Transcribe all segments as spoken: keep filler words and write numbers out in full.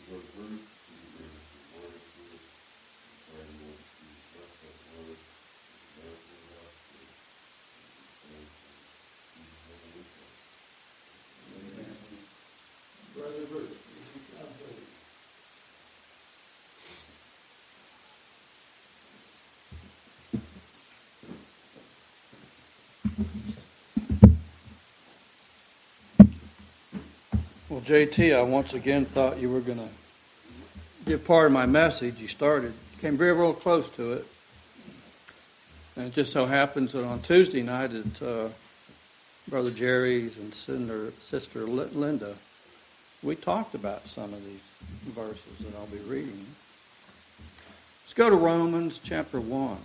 Well, J T, I once again thought you were going to give part of my message. You started, came very, real close to it. And it just so happens that on Tuesday night at uh, Brother Jerry's and Sister, Sister Linda, we talked about some of these verses that I'll be reading. Let's go to Romans chapter one.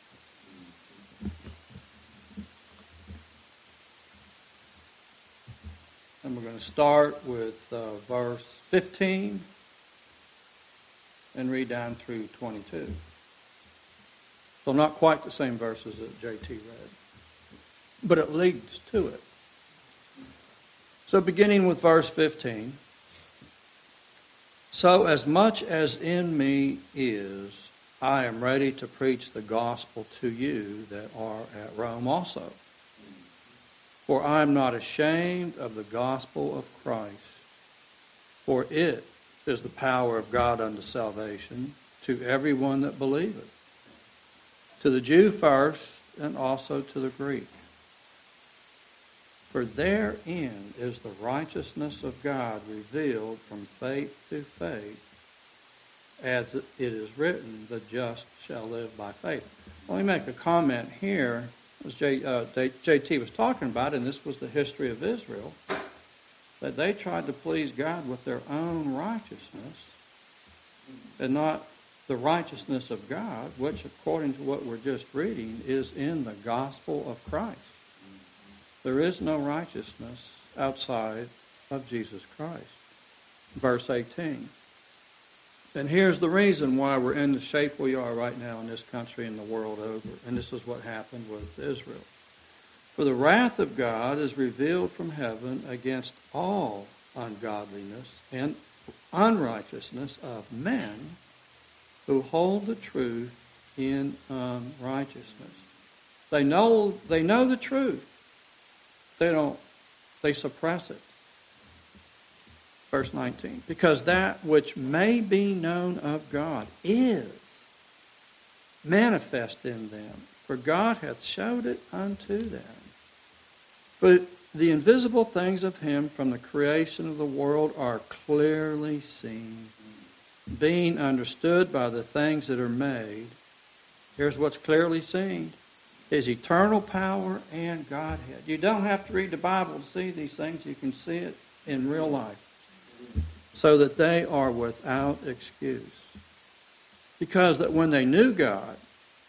And we're going to start with uh, verse fifteen and read down through twenty-two. So not quite the same verses that J T read, but it leads to it. So beginning with verse fifteen. So as much as in me is, I am ready to preach the gospel to you that are at Rome also. For I am not ashamed of the gospel of Christ, for it is the power of God unto salvation to everyone that believeth, to the Jew first, and also to the Greek. For therein is the righteousness of God revealed from faith to faith, as it is written, the just shall live by faith. Let me make a comment here. As J, uh, J T was talking about, and this was the history of Israel, that they tried to please God with their own righteousness and not the righteousness of God, which, according to what we're just reading, is in the gospel of Christ. There is no righteousness outside of Jesus Christ. Verse eighteen. And here's the reason why we're in the shape we are right now in this country and the world over. And this is what happened with Israel. For the wrath of God is revealed from heaven against all ungodliness and unrighteousness of men who hold the truth in unrighteousness. They know, they know the truth. They don't, they suppress it. Verse nineteen, because that which may be known of God is manifest in them, for God hath showed it unto them. But the invisible things of him from the creation of the world are clearly seen, being understood by the things that are made. Here's what's clearly seen. His eternal power and Godhead. You don't have to read the Bible to see these things. You can see it in real life. So that they are without excuse. Because that when they knew God,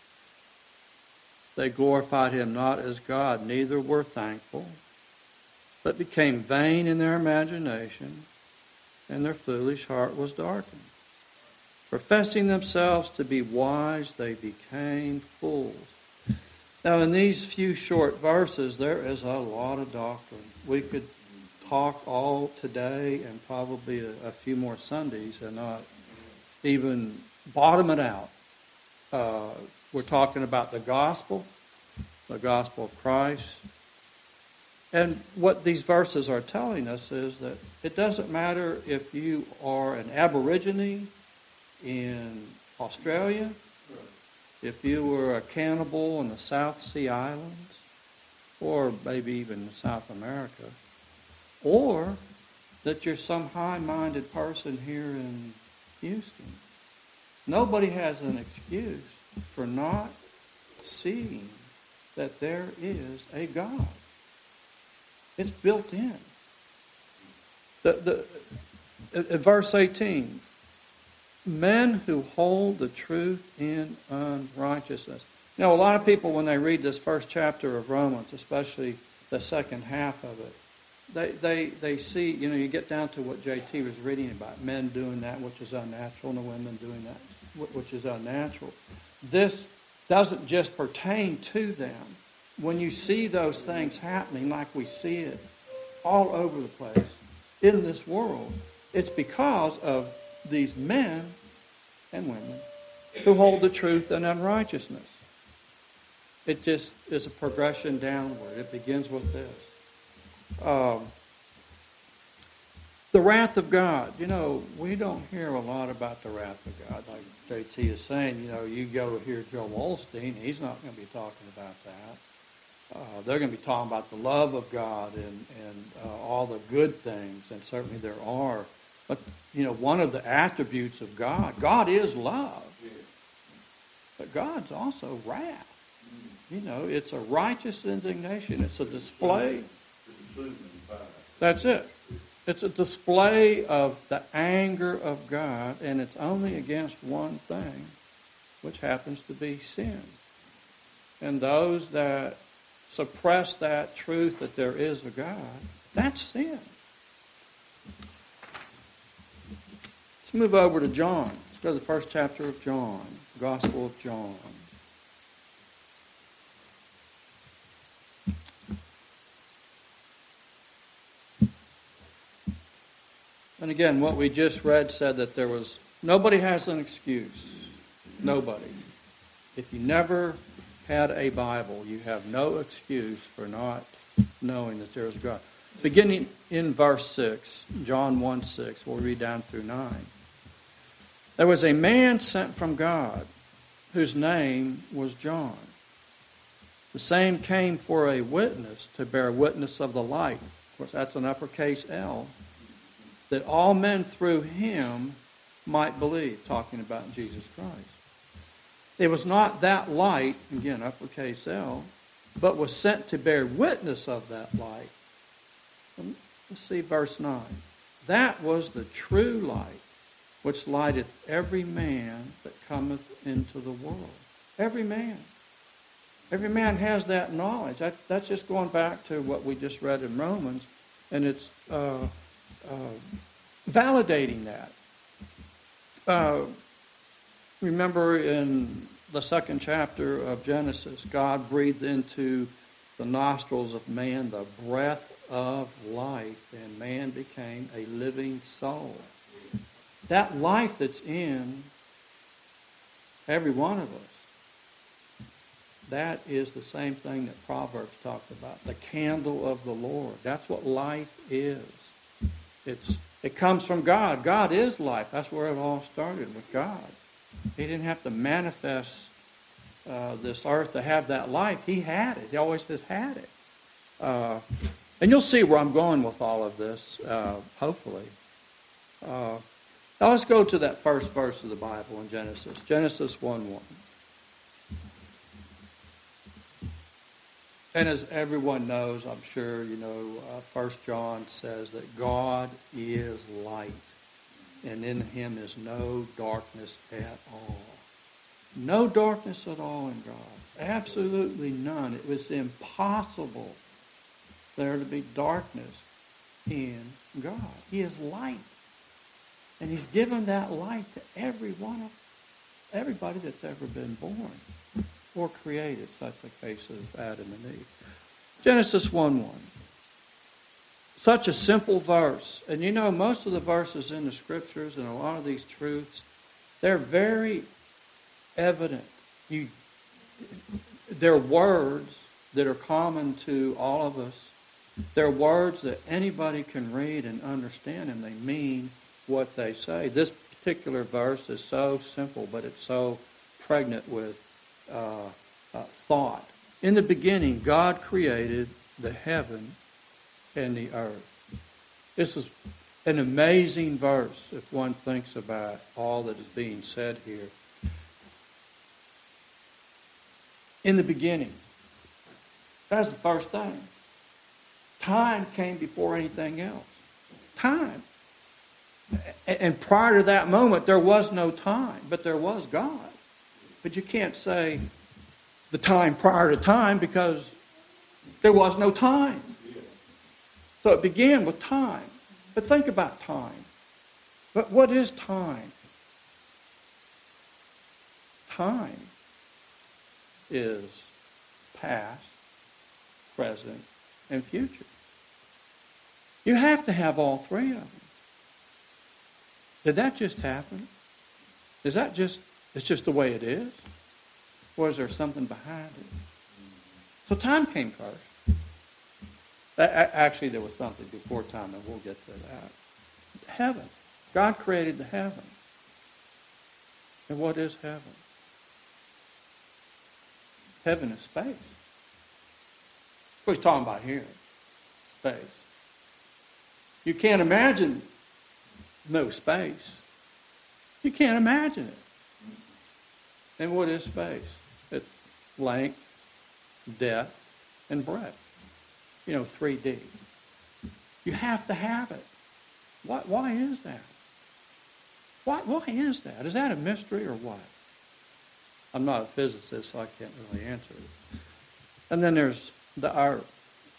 they glorified him not as God, neither were thankful, but became vain in their imagination, and their foolish heart was darkened. Professing themselves to be wise, they became fools. Now, in these few short verses, there is a lot of doctrine. We could talk all today and probably a, a few more Sundays and not even bottom it out. Uh, we're talking about the gospel, the gospel of Christ. And what these verses are telling us is that it doesn't matter if you are an Aborigine in Australia, if you were a cannibal in the South Sea Islands, or maybe even South America, or that you're some high-minded person here in Houston. Nobody has an excuse for not seeing that there is a God. It's built in. The, the, at verse eighteen, men who hold the truth in unrighteousness. Now, a lot of people, when they read this first chapter of Romans, especially the second half of it, They, they they see, you know, you get down to what J T was reading about, men doing that which is unnatural and the women doing that which is unnatural. This doesn't just pertain to them. When you see those things happening like we see it all over the place in this world, it's because of these men and women who hold the truth in unrighteousness. It just is a progression downward. It begins with this. Um, the wrath of God. You know, we don't hear a lot about the wrath of God. Like J T is saying, you know, you go hear Joel Osteen, he's not going to be talking about that. Uh, they're going to be talking about the love of God and, and uh, all the good things, and certainly there are. But, you know, one of the attributes of God, God is love. But God's also wrath. You know, it's a righteous indignation. It's a display. That's it. It's a display of the anger of God, and it's only against one thing, which happens to be sin. And those that suppress that truth that there is a God, that's sin. Let's move over to John. Let's go to the first chapter of John, Gospel of John. And again, what we just read said that there was, nobody has an excuse. Nobody. If you never had a Bible, you have no excuse for not knowing that there is God. Beginning in verse six, John one six, we'll read down through nine. There was a man sent from God whose name was John. The same came for a witness, to bear witness of the light. Of course, that's an uppercase L. That all men through him might believe, talking about Jesus Christ. It was not that light, again, uppercase L, but was sent to bear witness of that light. Let's see verse nine. That was the true light, which lighteth every man that cometh into the world. Every man. Every man has that knowledge. That, that's just going back to what we just read in Romans, and it's uh, uh, validating that. Uh, remember in the second chapter of Genesis, God breathed into the nostrils of man the breath of life, and man became a living soul. That life that's in every one of us, that is the same thing that Proverbs talked about, the candle of the Lord. That's what life is. It's It comes from God. God is life. That's where it all started, with God. He didn't have to manifest uh, this earth to have that life. He had it. He always has had it. Uh, and you'll see where I'm going with all of this, uh, hopefully. Uh, now let's go to that first verse of the Bible in Genesis. Genesis one one. And as everyone knows, I'm sure, you know, uh, First John says that God is light, and in him is no darkness at all. No darkness at all in God. Absolutely none. It was impossible there to be darkness in God. He is light. And he's given that light to every one of, everybody that's ever been born or created, such the case of Adam and Eve. Genesis one one. Such a simple verse. And you know, most of the verses in the Scriptures and a lot of these truths, they're very evident. You, they're words that are common to all of us. They're words that anybody can read and understand, and they mean what they say. This particular verse is so simple, but it's so pregnant with uh, uh, thought. In the beginning, God created the heaven and the earth. This is an amazing verse if one thinks about all that is being said here. In the beginning. That's the first thing. Time came before anything else. Time. And prior to that moment, there was no time, but there was God. But you can't say the time prior to time because there was no time. So it began with time. But think about time. But what is time? Time is past, present, and future. You have to have all three of them. Did that just happen? Is that just, it's just the way it is? Or is there something behind it? So time came first. Actually, there was something before time, and we'll get to that. Heaven. God created the heaven. And what is heaven? Heaven is space. What he's talking about here. Space. You can't imagine no space. You can't imagine it. And what is space? It's length, depth, and breadth. You know, three D. You have to have it. Why, why is that? Why, why is that? Is that a mystery or what? I'm not a physicist, so I can't really answer it. And then there's the earth.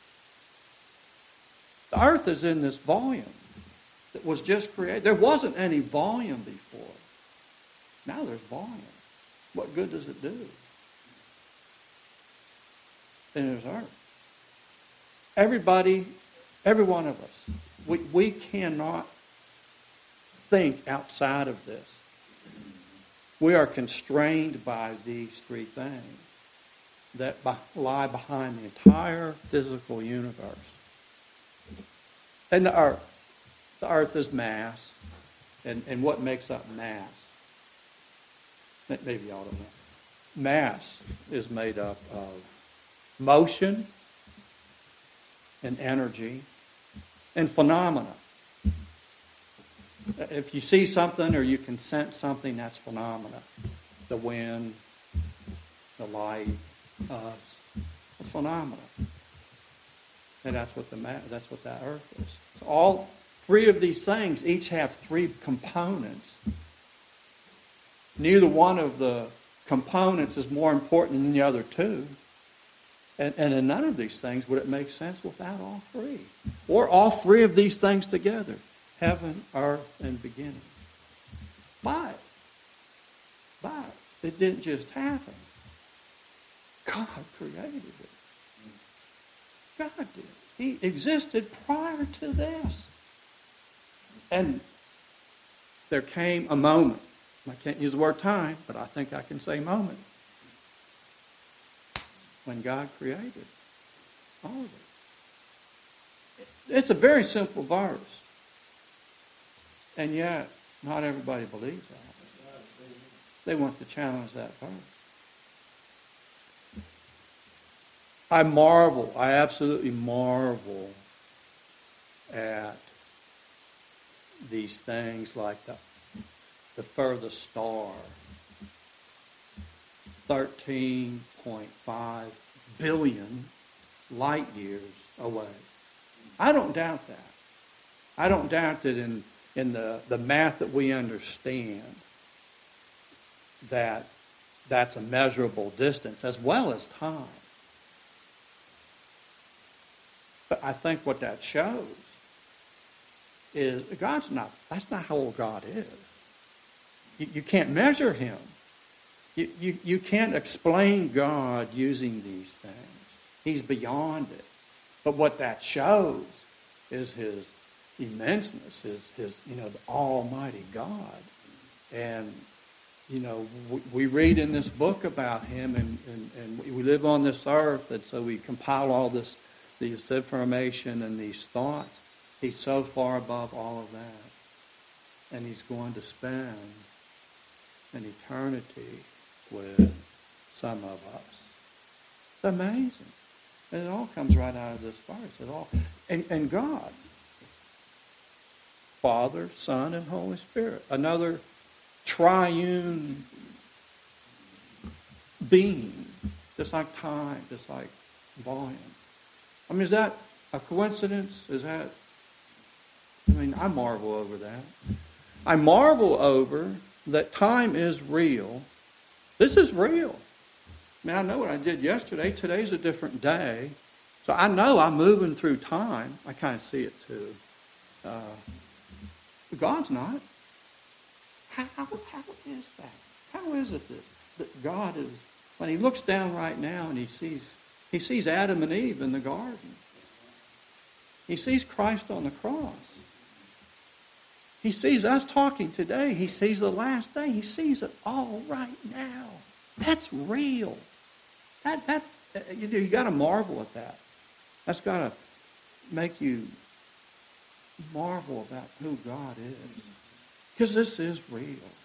The earth is in this volume that was just created. There wasn't any volume before. Now there's volume. What good does it do? And there's earth. Everybody, every one of us, we, we cannot think outside of this. We are constrained by these three things that lie behind the entire physical universe. And the earth. The earth is mass. And, and what makes up mass? Maybe y'all don't know. Mass is made up of motion and energy and phenomena. If you see something or you can sense something, that's phenomena. The wind, the light, us, the phenomena. And that's what the that's what that earth is. So all three of these things each have three components. Neither one of the components is more important than the other two. And, and in none of these things would it make sense without all three. Or all three of these things together. Heaven, earth, and beginning. But, but, it didn't just happen. God created it. God did. He existed prior to this. And there came a moment. I can't use the word time, but I think I can say moment. When God created all of it. It's a very simple verse. And yet, not everybody believes that. They want to challenge that verse. I marvel, I absolutely marvel at these things like the, the furthest star, thirteen point five billion light years away. I don't doubt that. I don't doubt that in, in the, the math that we understand that that's a measurable distance as well as time. But I think what that shows is God's not, that's not how old God is. You, you can't measure him. You, you, you can't explain God using these things. He's beyond it. But what that shows is his immenseness, his, his you know, the Almighty God. And, you know, we, we read in this book about him, and, and, and we live on this earth, and so we compile all this, this information and these thoughts. He's so far above all of that. And he's going to spend an eternity with some of us. It's amazing. And it all comes right out of this verse. It all, and, and God, Father, Son, and Holy Spirit, another triune being, just like time, just like volume. I mean, is that a coincidence? Is that, I mean, I marvel over that. I marvel over that time is real. This is real. I mean, I know what I did yesterday. Today's a different day. So I know I'm moving through time. I kind of see it too. Uh, but God's not. How, how, how is that? How is it that, that God is, when he looks down right now and he sees, he sees Adam and Eve in the garden. He sees Christ on the cross. He sees us talking today. He sees the last day. He sees it all right now. That's real. That that you you got to marvel at that. That's got to make you marvel about who God is, because this is real.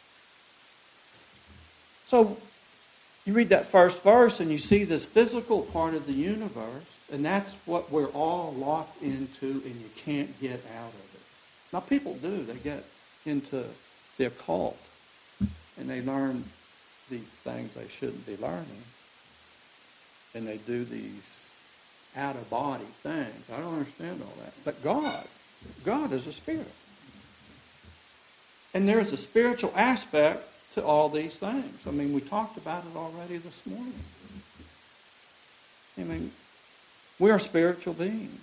So you read that first verse and you see this physical part of the universe, and that's what we're all locked into, and you can't get out of it. Now people do. They get into the occult, and they learn these things they shouldn't be learning, and they do these out-of-body things. I don't understand all that. But God, God is a spirit. And there's a spiritual aspect to all these things. I mean, we talked about it already this morning. I mean, we are spiritual beings.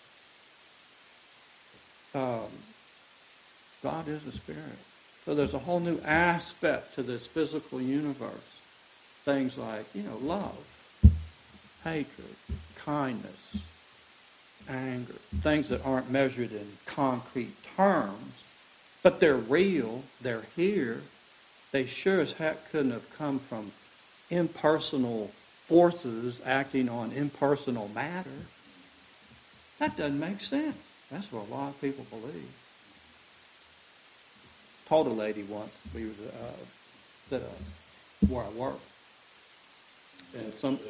Um, God is a spirit. So there's a whole new aspect to this physical universe. Things like, you know, love, hatred, kindness, anger. Things that aren't measured in concrete terms, but they're real, they're here. They sure as heck couldn't have come from impersonal forces acting on impersonal matter. That doesn't make sense. That's what a lot of people believe. Told a lady once, we was uh, at a, where I work, and some.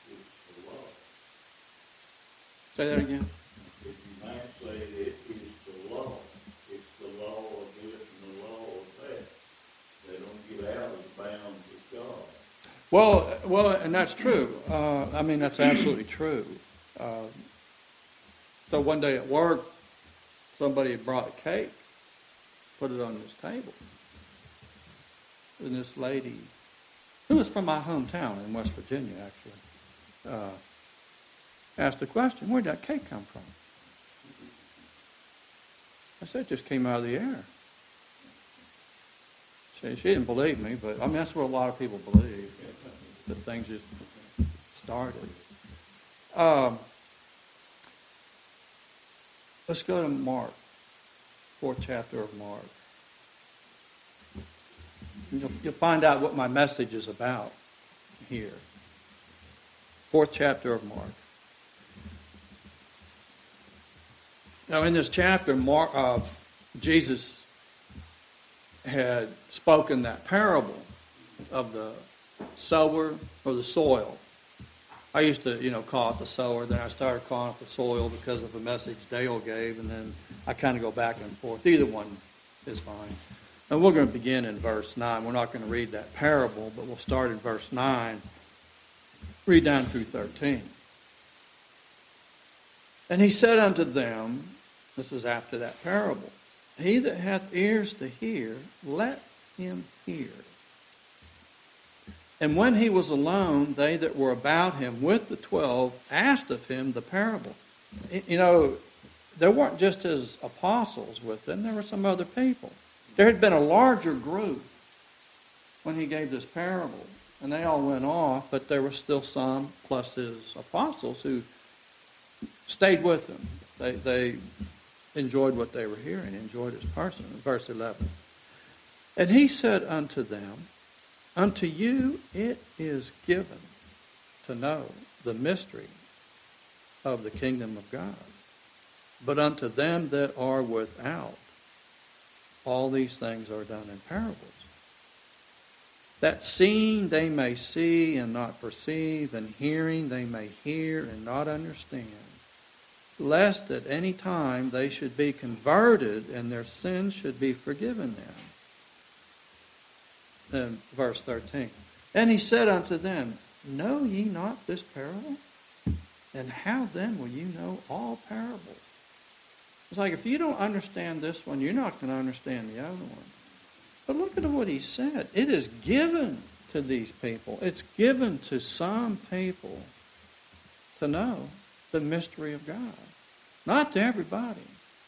Say that again. If you might say that it's the law, it's the law of this and the law of that. They don't get out of the bounds of God. Well, well, and that's true. Uh, I mean, that's absolutely true. Uh, so one day at work, somebody had brought a cake, put it on this table. And this lady, who was from my hometown in West Virginia, actually, uh, asked the question, where'd that cake come from? I said, it just came out of the air. She, she didn't believe me, but I mean, that's what a lot of people believe, that things just started. Um, let's go to Mark, fourth chapter of Mark. You'll, you'll find out what my message is about here. Fourth chapter of Mark. Now, in this chapter, Mark, uh, Jesus had spoken that parable of the sower or the soil. I used to, you know, call it the sower. Then I started calling it the soil because of the message Dale gave, and then I kind of go back and forth. Either one is fine. And we're going to begin in verse nine. We're not going to read that parable, but we'll start in verse nine, read down through thirteen. And he said unto them, this is after that parable, he that hath ears to hear, let him hear. And when he was alone, they that were about him with the twelve asked of him the parable. You know, there weren't just his apostles with them, there were some other people. There had been a larger group when he gave this parable, and they all went off, but there were still some, plus his apostles, who stayed with him. They, they enjoyed what they were hearing, enjoyed his person. Verse eleven. And he said unto them, unto you it is given to know the mystery of the kingdom of God. But unto them that are without, all these things are done in parables, that seeing they may see and not perceive, and hearing they may hear and not understand, lest at any time they should be converted and their sins should be forgiven them. And verse thirteen. And he said unto them, know ye not this parable? And how then will you know all parables? It's like, if you don't understand this one, you're not going to understand the other one. But look at what he said. It is given to these people. It's given to some people to know the mystery of God. Not to everybody.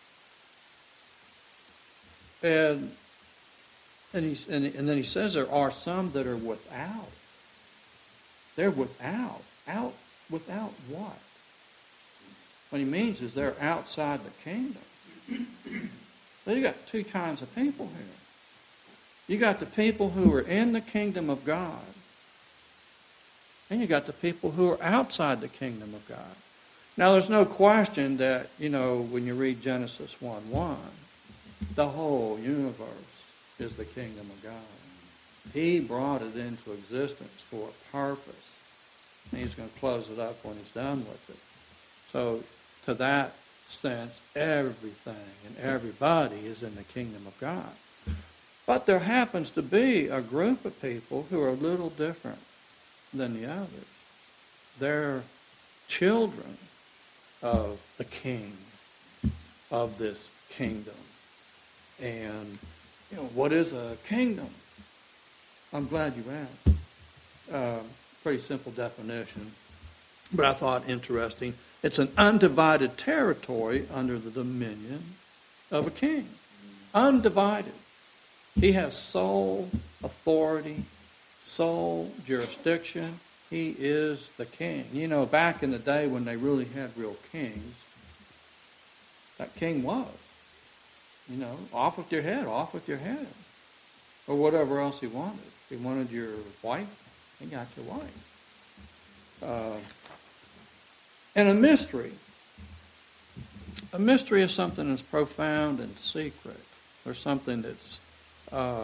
And and, he, and, and then he says there are some that are without. They're without. Out without what? What he means is they're outside the kingdom. So you got two kinds of people here. You got the people who are in the kingdom of God, and you got the people who are outside the kingdom of God. Now, there's no question that, you know, when you read Genesis one one, the whole universe is the kingdom of God. He brought it into existence for a purpose, and he's going to close it up when he's done with it. So, to that sense, everything and everybody is in the kingdom of God. But there happens to be a group of people who are a little different than the others. They're children of the king of this kingdom. And, you know, what is a kingdom? I'm glad you asked. Uh, pretty simple definition, but I thought interesting. It's an undivided territory under the dominion of a king. Undivided. He has sole authority, sole jurisdiction. He is the king. You know, back in the day when they really had real kings, that king was. You know, off with your head, off with your head. Or whatever else he wanted. If he wanted your wife, he got your wife. Uh, and a mystery. A mystery is something that's profound and secret. Or something that's uh,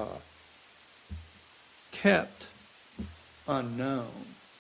kept unknown.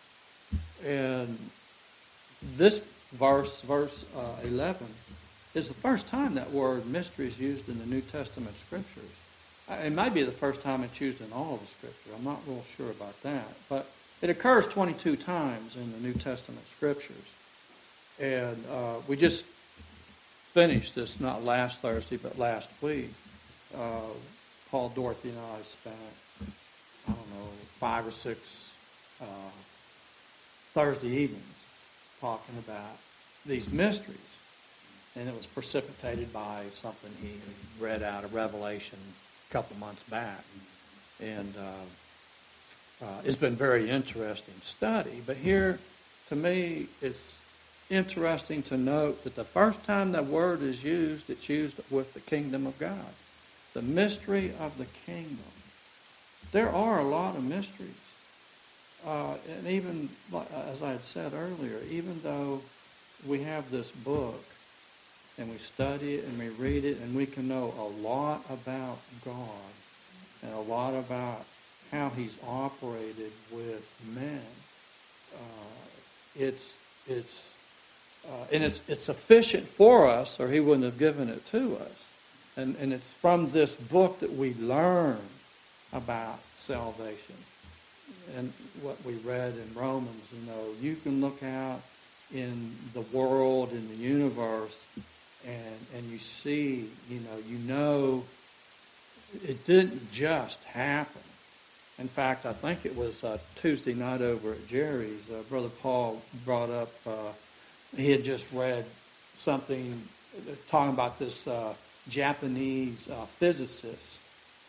And this verse, verse uh, eleven, is the first time that word mystery is used in the New Testament scriptures. It might be the first time it's used in all of the scripture. I'm not real sure about that. But it occurs twenty-two times in the New Testament scriptures. And uh, we just finished this, not last Thursday, but last week. Uh, Paul, Dorothy, and I spent, I don't know, five or six uh, Thursday evenings talking about these mysteries. And it was precipitated by something he read out of Revelation a couple months back. And uh, uh, it's been a very interesting study. But here, to me, it's interesting to note that the first time that word is used, it's used with the kingdom of God. The mystery of the kingdom. There are a lot of mysteries. Uh, and even, as I had said earlier, even though we have this book, and we study it and we read it, and we can know a lot about God and a lot about how he's operated with men. Uh, it's it's uh, and it's it's sufficient for us, or he wouldn't have given it to us. And and it's from this book that we learn about salvation. And what we read in Romans, you know, you can look out in the world, in the universe, and and you see, you know, you know, it didn't just happen. In fact, I think it was uh, Tuesday night over at Jerry's, uh, Brother Paul brought up, uh, he had just read something talking about this uh, Japanese uh, physicist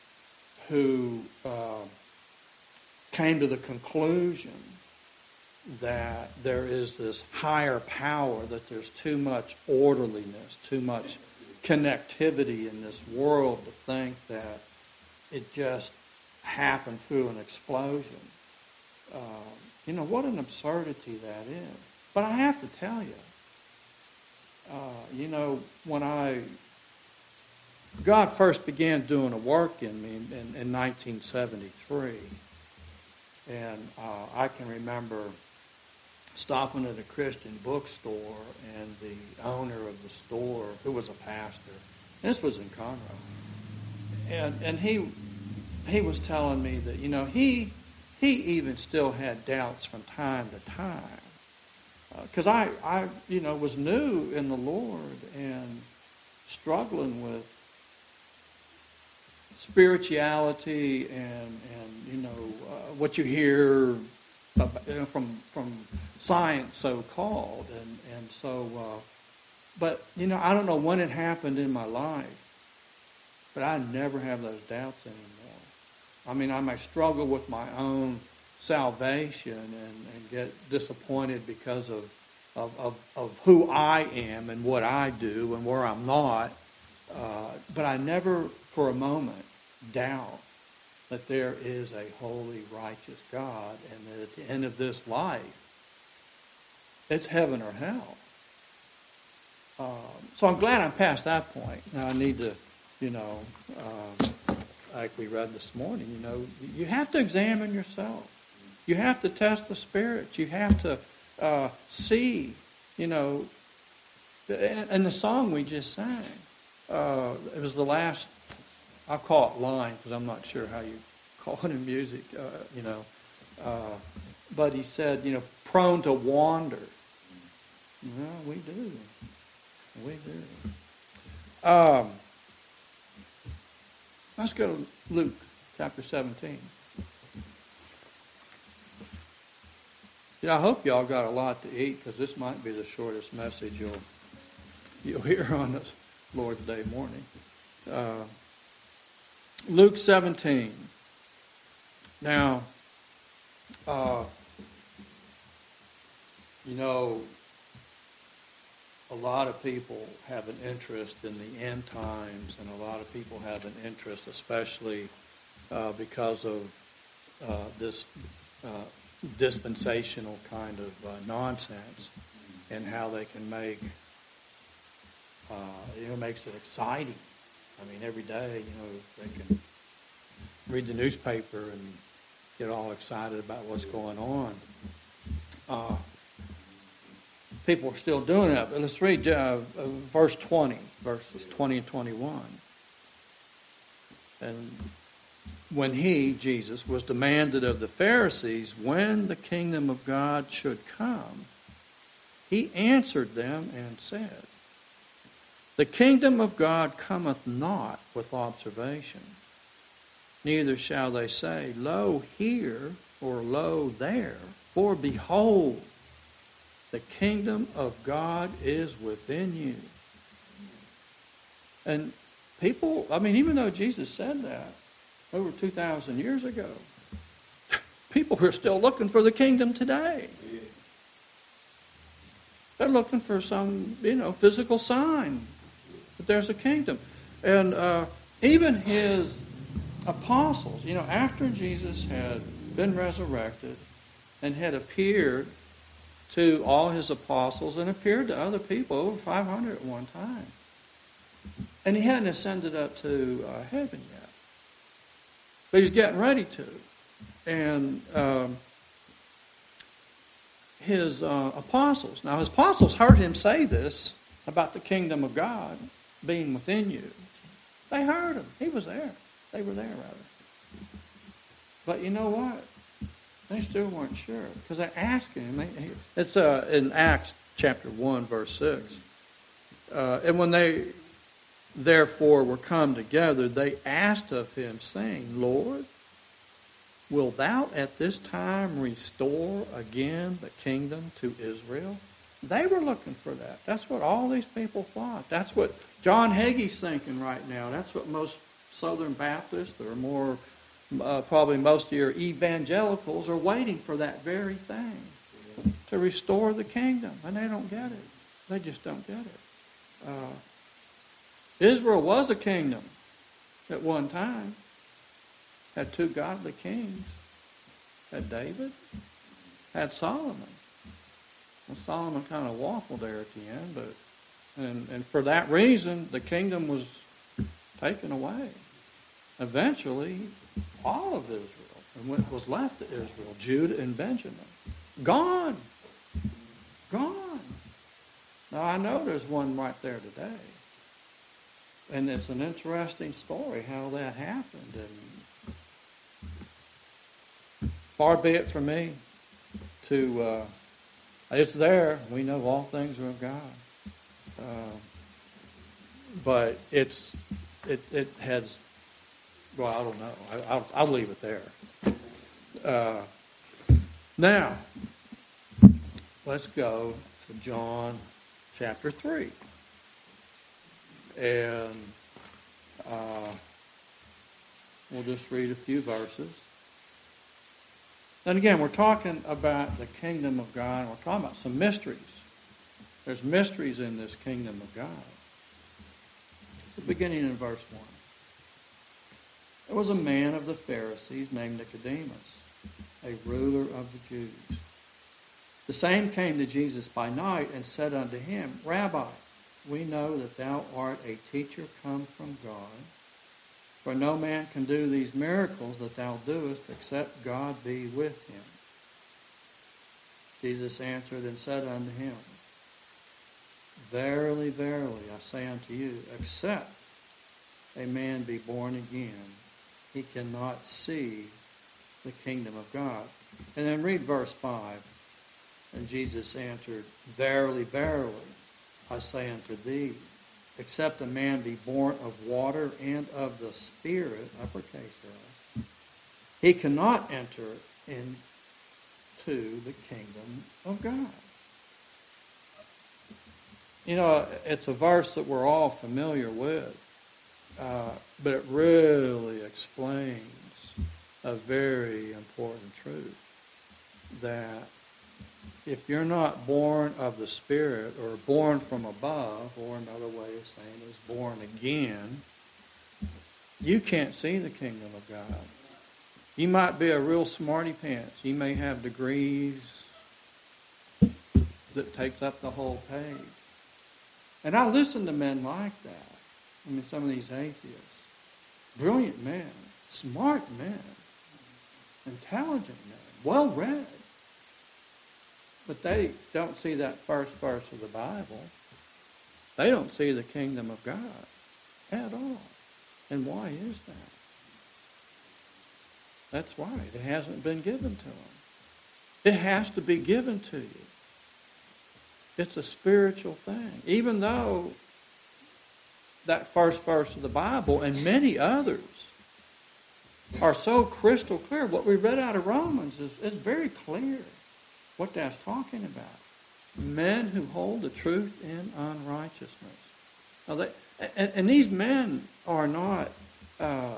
who uh, came to the conclusion that there is this higher power, that there's too much orderliness, too much connectivity in this world to think that it just happened through an explosion. Uh, you know, what an absurdity that is. But I have to tell you, uh, you know, when I, God first began doing a work in me in, in nineteen seventy-three, and uh, I can remember stopping at a Christian bookstore, and the owner of the store, who was a pastor, this was in Conroe, and and he he was telling me that, you know, he he even still had doubts from time to time, because uh, I I you know was new in the Lord and struggling with spirituality and and you know uh, what you hear about, you know, from from science, so called, and and so uh, but you know I don't know when it happened in my life, but I never have those doubts anymore. I mean, I may struggle with my own salvation and, and get disappointed because of, of of of who I am and what I do and where I'm not. Uh, but I never for a moment doubt that there is a holy, righteous God, and that at the end of this life, it's heaven or hell. Um, so I'm glad I'm past that point. Now I need to, you know, um, like we read this morning, you know, you have to examine yourself. You have to test the spirits. You have to uh, see, you know, and the song we just sang, uh, it was the last, I'll call it line because I'm not sure how you call it in music, uh, you know. Uh, but he said, you know, prone to wander. Well, we do. We do. Um, let's go to Luke chapter seventeen. Yeah, I hope y'all got a lot to eat because this might be the shortest message you'll you'll hear on this Lord's Day morning. Uh, Luke seventeen. Now, uh, you know, a lot of people have an interest in the end times, and a lot of people have an interest, especially uh, because of uh, this uh, dispensational kind of uh, nonsense, and how they can make, uh, you know, makes it exciting. I mean, every day, you know, they can read the newspaper and get all excited about what's going on. Uh, people are still doing that. But let's read uh, verse twenty, verses twenty and twenty-one. And when he, Jesus, was demanded of the Pharisees when the kingdom of God should come, he answered them and said, "The kingdom of God cometh not with observation. Neither shall they say, Lo here, or Lo there. For behold, the kingdom of God is within you." And people, I mean, even though Jesus said that over two thousand years ago, people are still looking for the kingdom today. They're looking for some, you know, physical sign that there's a kingdom. And uh, even his apostles, you know, after Jesus had been resurrected and had appeared to all his apostles and appeared to other people, over five hundred at one time. And he hadn't ascended up to uh, heaven yet. But he's getting ready to. And um, his uh, apostles, now his apostles heard him say this about the kingdom of God being within you. They heard him. He was there. They were there, rather. But you know what? They still weren't sure. Because they asked him. It's uh, in Acts chapter one, verse six. Uh, and when they therefore were come together, they asked of him, saying, Lord, wilt thou at this time restore again the kingdom to Israel? They were looking for that. That's what all these people thought. That's what John Hagee's thinking right now. That's what most Southern Baptists, or more, uh, probably most of your evangelicals, are waiting for that very thing, to restore the kingdom. And they don't get it. They just don't get it. Uh, Israel was a kingdom at one time. Had two godly kings. Had David. Had Solomon. Well, Solomon kind of waffled there at the end, but and, and for that reason, the kingdom was taken away. Eventually, all of Israel, and what was left of Israel, Judah and Benjamin, gone. Gone. Now, I know there's one right there today. And it's an interesting story how that happened. And far be it from me to, uh, it's there. We know all things are of God. Uh, but it's, it, it has, well, I don't know. I, I'll, I'll leave it there. Uh, now, let's go to John chapter three. And uh, we'll just read a few verses. And again, we're talking about the kingdom of God. And we're talking about some mysteries. There's mysteries in this kingdom of God. beginning in verse one. There was a man of the Pharisees named Nicodemus, a ruler of the Jews. The same came to Jesus by night and said unto him, Rabbi, we know that thou art a teacher come from God, for no man can do these miracles that thou doest except God be with him. Jesus answered and said unto him, Verily, verily, I say unto you, except a man be born again, he cannot see the kingdom of God. And then read verse five. And Jesus answered, Verily, verily, I say unto thee, except a man be born of water and of the Spirit, uppercase there, he cannot enter into the kingdom of God. You know, it's a verse that we're all familiar with, uh, but it really explains a very important truth, that if you're not born of the Spirit, or born from above, or another way of saying is born again, you can't see the kingdom of God. You might be a real smarty pants. You may have degrees that takes up the whole page. And I listen to men like that. I mean, some of these atheists. Brilliant men, smart men, intelligent men, well-read. But they don't see that first verse of the Bible. They don't see the kingdom of God at all. And why is that? That's right. It hasn't been given to them. It has to be given to you. It's a spiritual thing. Even though that first verse of the Bible and many others are so crystal clear, what we read out of Romans is, is very clear what that's talking about. Men who hold the truth in unrighteousness. Now they, and, and these men are not uh,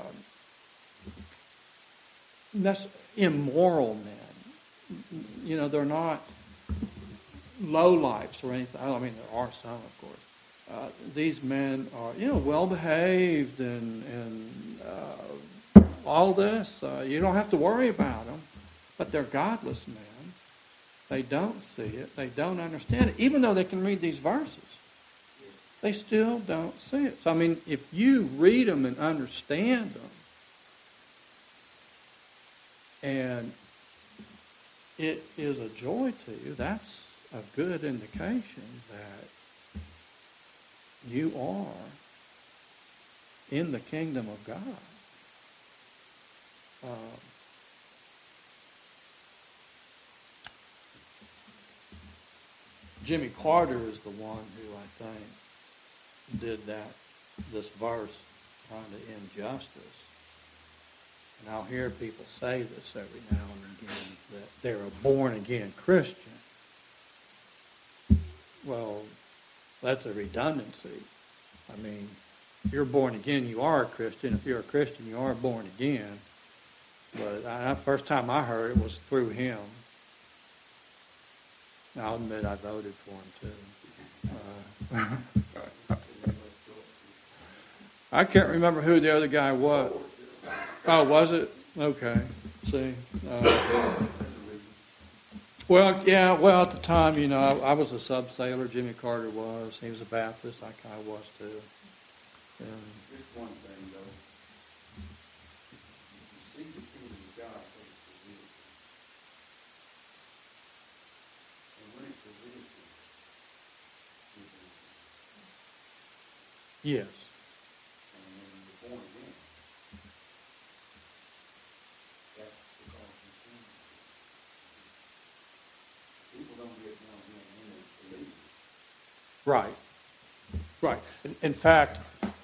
that's immoral men. You know, they're not lowlifes or anything. I mean, there are some, of course. Uh, these men are, you know, well-behaved and, and uh, all this. Uh, you don't have to worry about them. But they're godless men. They don't see it. They don't understand it. Even though they can read these verses, they still don't see it. So, I mean, if you read them and understand them, and it is a joy to you, that's a good indication that you are in the kingdom of God. Uh, Jimmy Carter is the one who, I think, did that, this verse, trying to end justice. And I'll hear people say this every now and again, that they're a born-again Christian. Well, that's a redundancy. I mean, if you're born again, you are a Christian. If you're a Christian, you are born again. But the first time I heard it was through him. I'll admit I voted for him too. Uh, I can't remember who the other guy was. Oh, was it? Okay. See. Uh, well, yeah. Well, at the time, you know, I, I was a sub-sailor. Jimmy Carter was. He was a Baptist. I kind of was too. And, Just one thing, though. You see the kingdom of God when it's presented. And when it's presented, yes. and when you're born again, that's because you see. People don't get born again and they believe. Right. Right. In, in fact,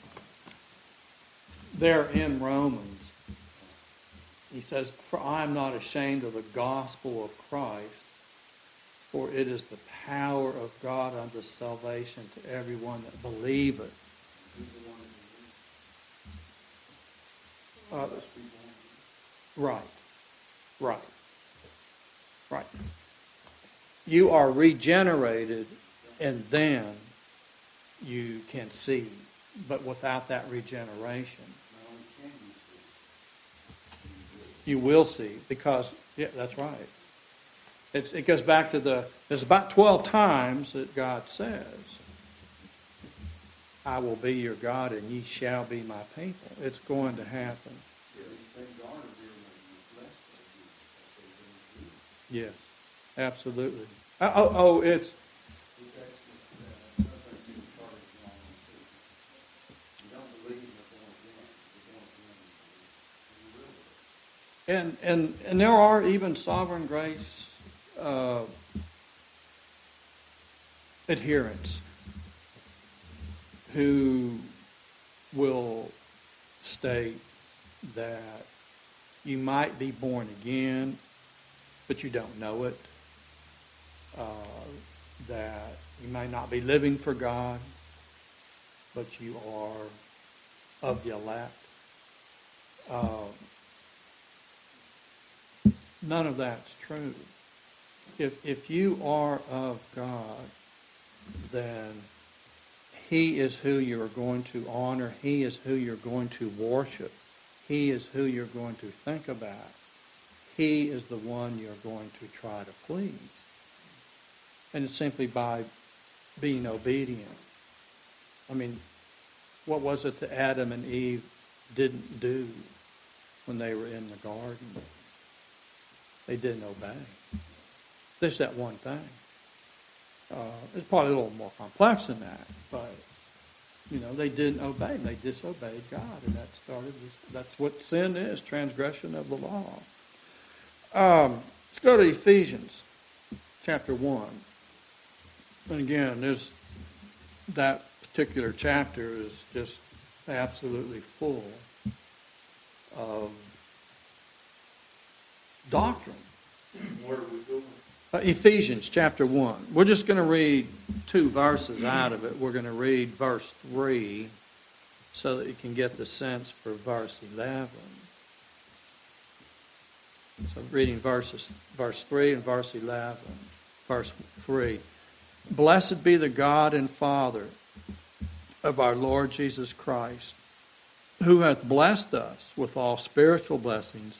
there in Romans, he says, "For I am not ashamed of the gospel of Christ, for it is the power of God unto salvation to everyone that believeth." Who's the one that believes? Uh, Us people. right. Right. Right. You are regenerated, and then you can see but without that regeneration, Not only can you see, you will see, because, yeah, that's right. It's, it goes back to the, there's about twelve times that God says, I will be your God and ye shall be my people. It's going to happen. these things are revealed in the flesh, but you- Yes, absolutely. Uh, oh, oh, it's, But that's just, uh, something you charge wrong on too. You don't believe in the born again, the born again, you will. and, and, and there are even sovereign grace uh, adherents who will state that you might be born again, but you don't know it. Uh, that you may not be living for God, but you are of the elect. Uh, none of that's true. If if you are of God, then He is who you are going to honor. He is who you're going to worship. He is who you're going to think about. He is the one you're going to try to please. And it's simply by being obedient. I mean, what was it that Adam and Eve didn't do when they were in the garden? They didn't obey. There's that one thing. Uh, it's probably a little more complex than that, but you know, they didn't obey. They disobeyed God, and that started. This, that's what sin is: transgression of the law. Um, let's go to Ephesians, chapter one. And again, there's that particular chapter is just absolutely full of doctrine. Where are we going? Uh, Ephesians chapter one. We're just going to read two verses out of it. We're going to read verse three so that you can get the sense for verse eleven. So reading verses, verse three and verse eleven. Verse three. Blessed be the God and Father of our Lord Jesus Christ, who hath blessed us with all spiritual blessings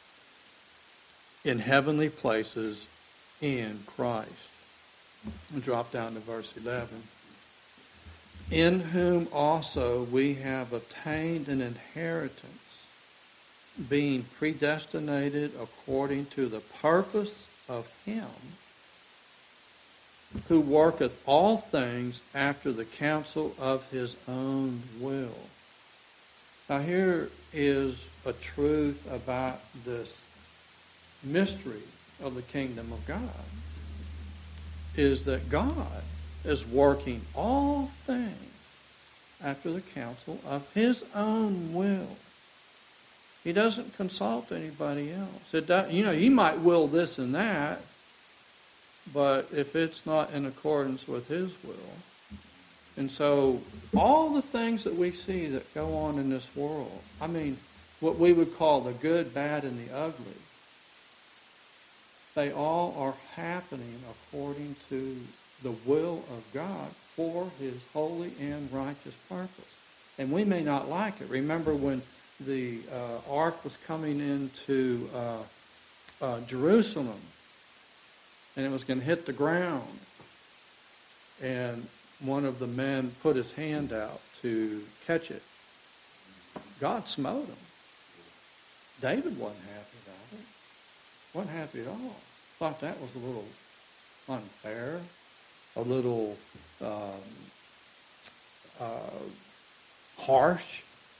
in heavenly places in Christ. We'll drop down to verse eleven. In whom also we have obtained an inheritance, being predestinated according to the purpose of Him who worketh all things after the counsel of His own will. Now here is a truth about this mystery of the kingdom of God, is that God is working all things after the counsel of His own will. He doesn't consult anybody else. It does, you know, you might will this and that, but if it's not in accordance with His will. And so all the things that we see that go on in this world, I mean, what we would call the good, bad, and the ugly, they all are happening according to the will of God for His holy and righteous purpose. And we may not like it. Remember when the uh, ark was coming into uh, uh, Jerusalem, and it was going to hit the ground, and one of the men put his hand out to catch it. God smote him. David wasn't happy about it. Wasn't happy at all. Thought that was a little unfair, a little um, uh, harsh.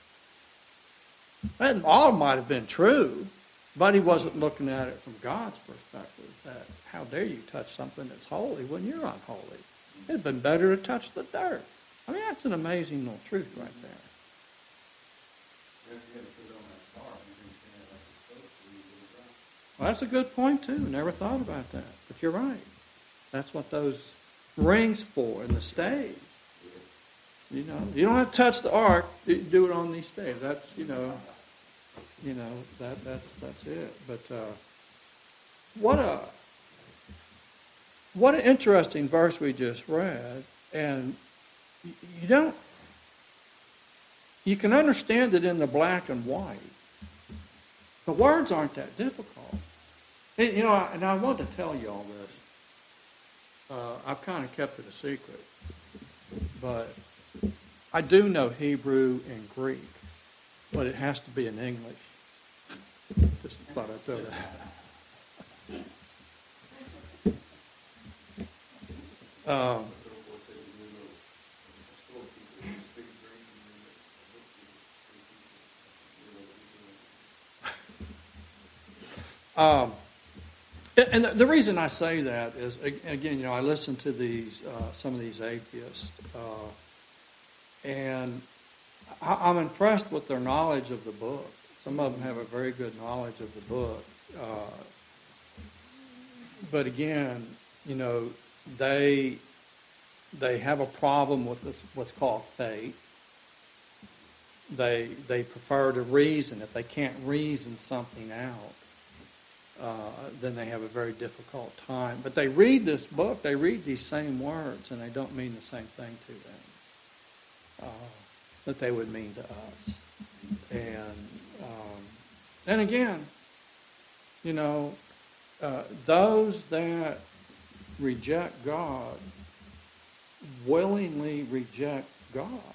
And all might have been true, but he wasn't looking at it from God's perspective. That how dare you touch something that's holy when you're unholy? It'd been better to touch the dirt. I mean, that's an amazing little truth right there. If you had to put it on that star, you can stand like it's supposed to, you would have done. Well, that's a good point, too. Never thought about that. But you're right. That's what those rings for in the staves. You know, you don't have to touch the ark. You do it on these staves. That's, you know, you know, that that's that's it. But uh, what a what an interesting verse we just read. And you don't You can understand it in the black and white. The words aren't that difficult. And, you know, and I want to tell you all this. Uh, I've kind of kept it a secret. But I do know Hebrew and Greek, but it has to be in English. Just thought I'd throw that out. Um, Um, and the, the reason I say that is, again, you know, I listen to these, uh, some of these atheists, uh, and I, I'm impressed with their knowledge of the book. Some of them have a very good knowledge of the book. Uh, but again, you know, they they have a problem with this, what's called faith. They they prefer to reason. If they can't reason something out, Uh, then they have a very difficult time. But they read this book, they read these same words, and they don't mean the same thing to them uh, that they would mean to us. And um, and again, you know, uh, those that reject God willingly reject God.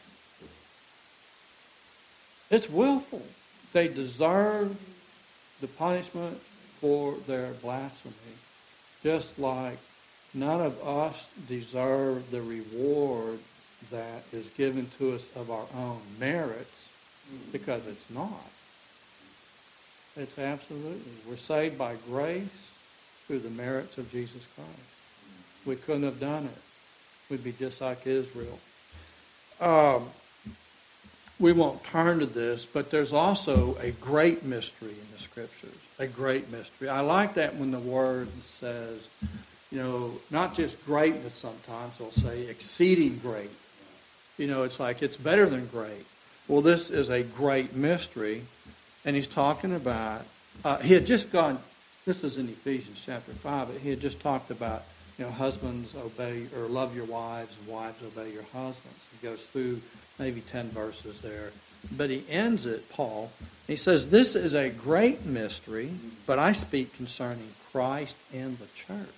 It's willful. They deserve the punishment for their blasphemy, just like none of us deserve the reward that is given to us of our own merits, because it's not. It's absolutely. We're saved by grace through the merits of Jesus Christ. We couldn't have done it. We'd be just like Israel. Um, we won't turn to this, but there's also a great mystery in the Scriptures. A great mystery. I like that when the Word says, you know, not just greatness sometimes, it'll say exceeding great. You know, it's like it's better than great. Well, this is a great mystery, and he's talking about, uh, he had just gone, this is in Ephesians chapter five, but he had just talked about, you know, husbands obey, or love your wives, and wives obey your husbands. He goes through maybe ten verses there. But he ends it, Paul, he says, this is a great mystery, but I speak concerning Christ and the church.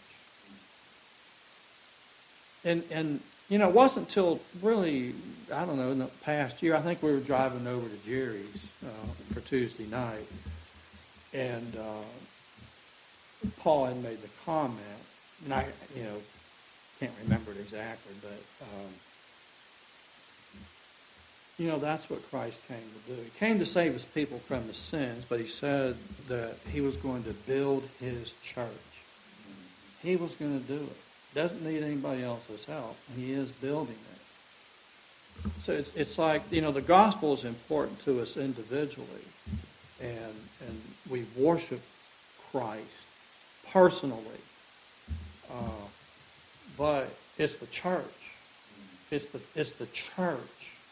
And, and you know, it wasn't until really, I don't know, in the past year, I think we were driving over to Jerry's uh, for Tuesday night, and uh, Paul had made the comment, and I, you know, can't remember it exactly, but... Um, You know, that's what Christ came to do. He came to save his people from the sins, but he said that he was going to build his church. He was going to do it. Doesn't need anybody else's help. He is building it. So it's it's like, you know, the gospel is important to us individually, and and we worship Christ personally. Uh, but it's the church. It's the it's the church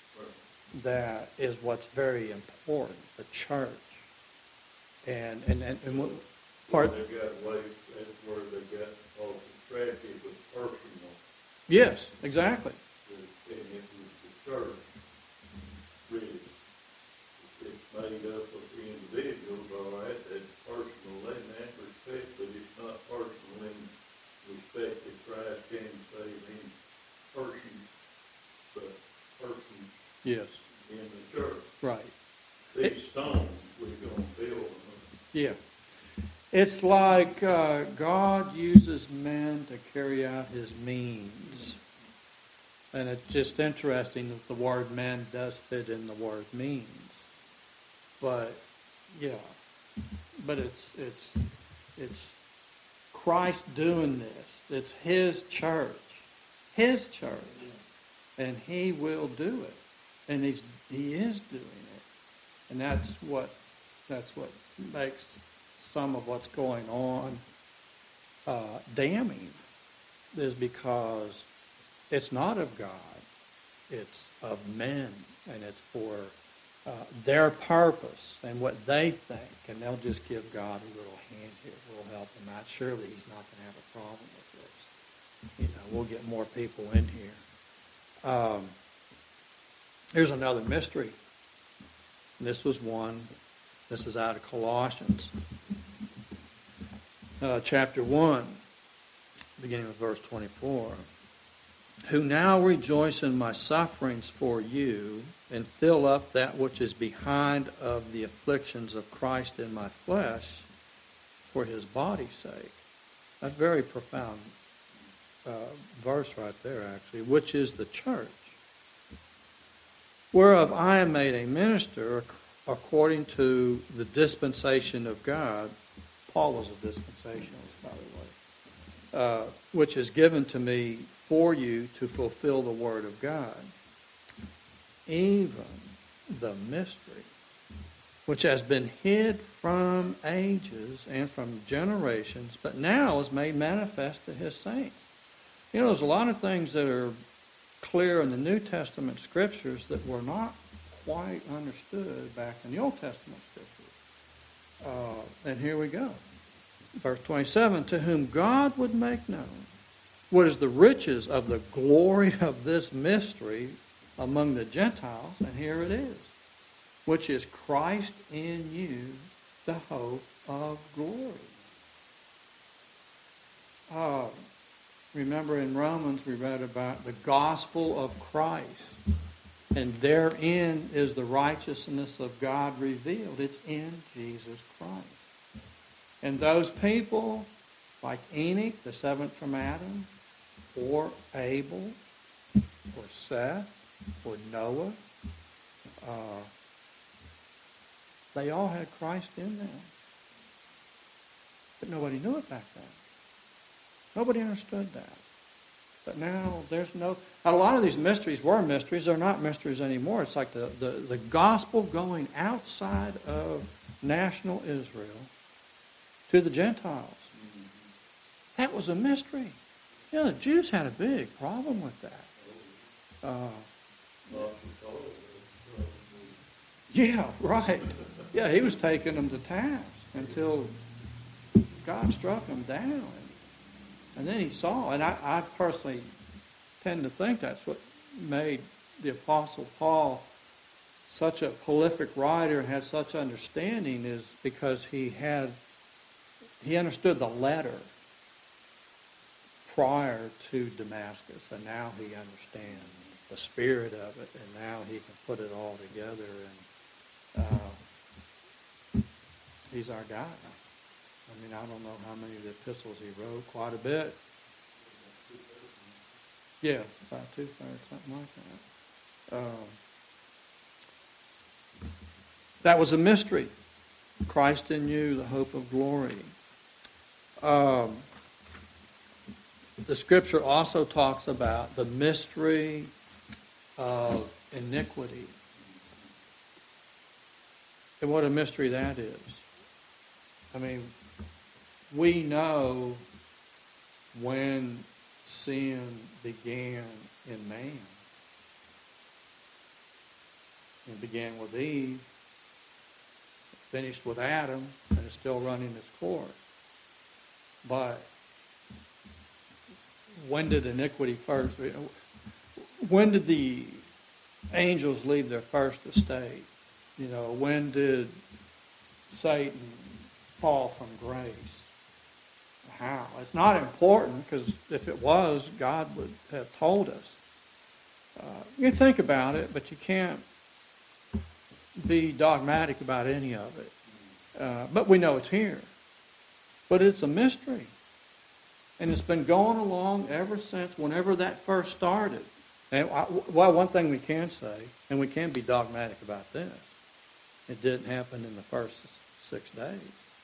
that is what's very important, the church. And and and, and what part? They got ways, that's where they got all distracted with personal. Yes, exactly. And it was the church, really. It's made up of the individuals, all right, that's personal in that respect, but it's not personal in respect that Christ came to save any person, but person. Yes. In the church. Right. These stones we're going to build. Yeah. It's like uh, God uses men to carry out his means. And it's just interesting that the word men does fit in the word means. But, yeah. But it's it's it's Christ doing this. It's his church. His church. And he will do it. And he's he is doing it, and that's what that's what makes some of what's going on uh, damning, is because it's not of God, it's of men, and it's for uh, their purpose and what they think, and they'll just give God a little hand here, we'll help him out. Surely he's not going to have a problem with this. You know, we'll get more people in here. Um, Here's another mystery. And this was one, this is out of Colossians, uh, chapter one, beginning with verse twenty-four. Who now rejoice in my sufferings for you, and fill up that which is behind of the afflictions of Christ in my flesh, for his body's sake. That's a very profound uh, verse right there, actually, which is the church. Whereof I am made a minister according to the dispensation of God. Paul was a dispensationalist, by the way, uh, which is given to me for you to fulfill the word of God. Even the mystery, which has been hid from ages and from generations, but now is made manifest to his saints. You know, there's a lot of things that are clear in the New Testament scriptures that were not quite understood back in the Old Testament scriptures. Uh, and here we go. Verse twenty-seven, to whom God would make known what is the riches of the glory of this mystery among the Gentiles, and here it is, which is Christ in you, the hope of glory. Uh, remember in Romans we read about the gospel of Christ, and therein is the righteousness of God revealed. It's in Jesus Christ. And those people, like Enoch, the seventh from Adam, or Abel, or Seth, or Noah, uh, they all had Christ in them. But nobody knew it back then. Nobody understood that. But now there's no... A lot of these mysteries were mysteries. They're not mysteries anymore. It's like the, the, the gospel going outside of national Israel to the Gentiles. That was a mystery. You know, the Jews had a big problem with that. Uh, yeah, right. Yeah, he was taking them to task until God struck them down. And then he saw, and I, I personally tend to think that's what made the Apostle Paul such a prolific writer and had such understanding, is because he had, he understood the letter prior to Damascus, and now he understands the spirit of it, and now he can put it all together, and uh, he's our guy. I mean, I don't know how many of the epistles he wrote, quite a bit. Yeah, about two-thirds, something like that. Um, that was a mystery. Christ in you, the hope of glory. Um, the scripture also talks about the mystery of iniquity. And what a mystery that is. I mean, we know when sin began in man. It began with Eve, finished with Adam, and is still running its course. But when did iniquity first? When did the angels leave their first estate? You know, when did Satan fall from grace? How? It's not important, because if it was, God would have told us. Uh, you can think about it, but you can't be dogmatic about any of it. Uh, but we know it's here. But it's a mystery. And it's been going along ever since whenever that first started. And I, well, one thing we can say, and we can be dogmatic about this, it didn't happen in the first six days.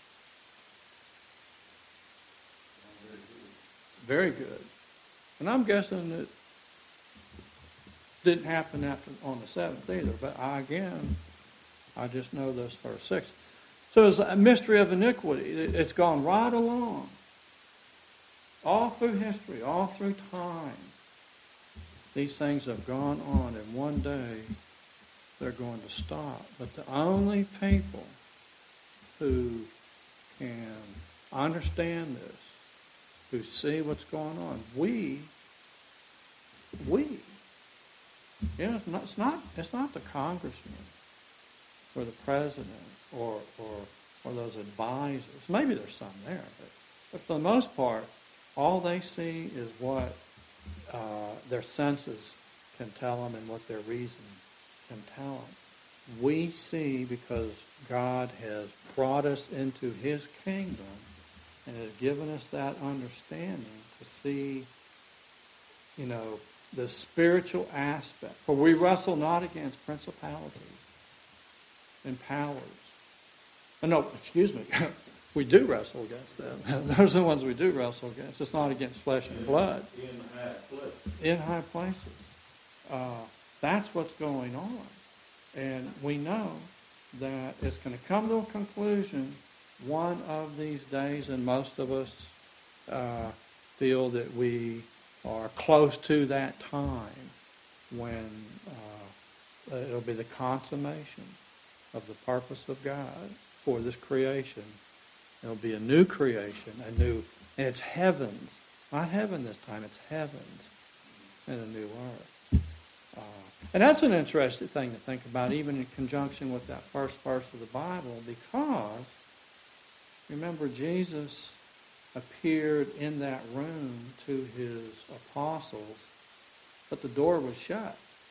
Very good. And I'm guessing it didn't happen after on the seventh either. But I, again, I just know those first six. So it's a mystery of iniquity. It's gone right along. All through history, all through time. These things have gone on, and one day they're going to stop. But the only people who can understand this, who see what's going on, we, we, you know, it's not, it's not, it's not the congressman. for the president or, or, or those advisors. Maybe there's some there, but, but for the most part, all they see is what uh, their senses can tell them and what their reason can tell them. We see because God has brought us into his kingdom and has given us that understanding to see, you know, the spiritual aspect. For we wrestle not against principalities and powers. Oh, no, excuse me. We do wrestle against them. Those are the ones we do wrestle against. It's not against flesh and blood. In high places. In high places. Uh, that's what's going on. And we know that it's going to come to a conclusion one of these days, and most of us uh, feel that we are close to that time when uh, it'll be the consummation of the purpose of God for this creation. It'll be a new creation, a new, and it's heavens. Not heaven this time, it's heavens and a new earth. Uh, and that's an interesting thing to think about, even in conjunction with that first verse of the Bible, because, remember, Jesus appeared in that room to his apostles, but the door was shut.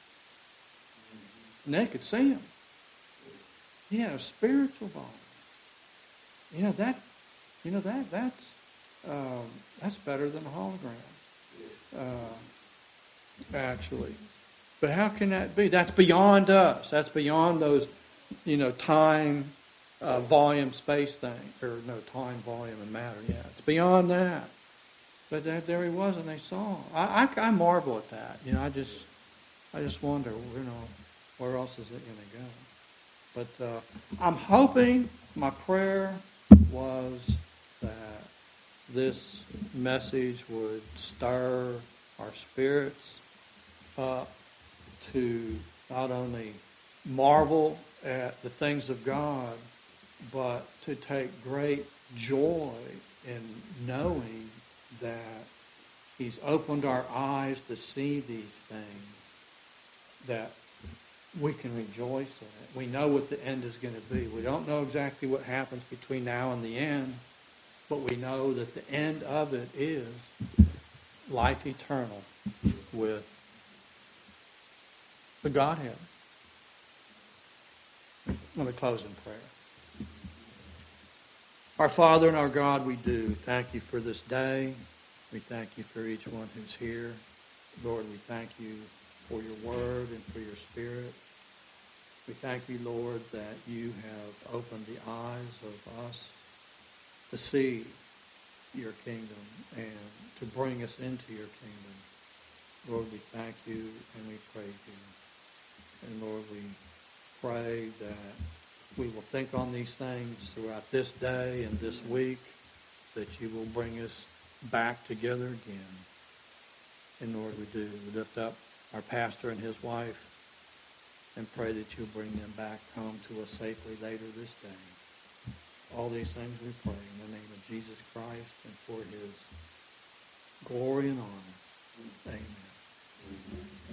And they could see him. He had a spiritual body. You know that. You know that. That's um, that's better than a hologram. Uh, actually, but how can that be? That's beyond us. That's beyond those, you know, time, uh, volume, space thing, or no time, volume, and matter. Yeah, it's beyond that. But there, there he was, and they saw him. I, I, I marvel at that. You know, I just, I just wonder, you know, where else is it going to go? But uh, I'm hoping, my prayer was that this message would stir our spirits up to not only marvel at the things of God, but to take great joy in knowing that he's opened our eyes to see these things, that we can rejoice in it. We know what the end is going to be. We don't know exactly what happens between now and the end, but we know that the end of it is life eternal with the Godhead. Let me close in prayer. Our Father and our God, we do thank you for this day. We thank you for each one who's here. Lord, we thank you for your word and for your spirit. We thank you, Lord, that you have opened the eyes of us to see your kingdom and to bring us into your kingdom. Lord, we thank you and we praise you. And Lord, we pray that we will think on these things throughout this day and this week, that you will bring us back together again. And Lord, we do. We lift up our pastor and his wife and pray that you'll bring them back home to us safely later this day. All these things we pray in the name of Jesus Christ and for his glory and honor. Amen.